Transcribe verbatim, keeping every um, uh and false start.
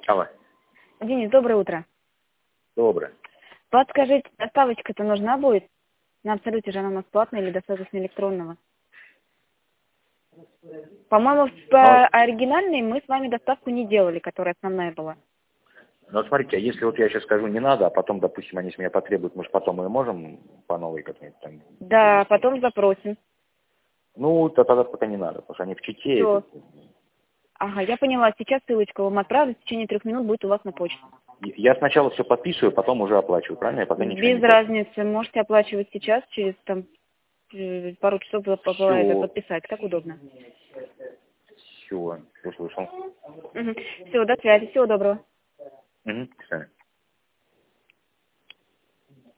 Алло. Денис, доброе утро. Доброе. Подскажите, доставочка-то нужна будет? На Абсолюте же она у нас платная или достаточно электронного? По-моему, в Но, оригинальной мы с вами доставку не делали, которая основная была. но смотрите, а если вот я сейчас скажу не надо, а потом, допустим, они с меня потребуют, может, потом мы можем по новой как-нибудь там... Да, потом запросим. Ну, то тогда пока не надо, потому что они в Чите. Все. Это... Ага, я поняла. Сейчас ссылочку вам отправлю, в течение трех минут будет у вас на почте. Я сначала все подписываю, потом уже оплачиваю, правильно? Я пока ничего не Без разницы. Можете оплачивать сейчас, через там э, пару часов по- по- это Все, подписать. Как удобно. все, услышал. Угу. Все, до связи. Всего доброго. Угу,